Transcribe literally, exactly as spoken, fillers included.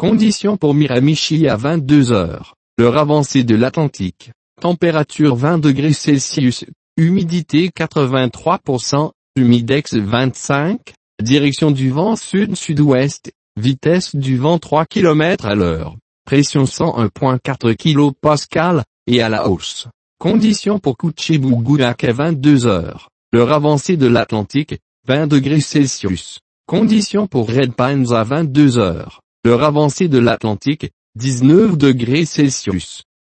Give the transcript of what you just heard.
Conditions pour Miramichi à vingt-deux heures. L'heure avancée de l'Atlantique. Température vingt degrés Celsius. Humidité quatre-vingt-trois pour cent. Humidex vingt-cinq. Direction du vent sud-sud-ouest. Vitesse du vent trois kilomètres à l'heure. Pression cent un virgule quatre kilopascales, et à la hausse. Conditions pour Kuchibugunak à vingt-deux heures. L'heure avancée de l'Atlantique. vingt degrés Celsius. Conditions pour Red Pines à vingt-deux heures. L'heure avancée de l'Atlantique. dix-neuf degrés Celsius.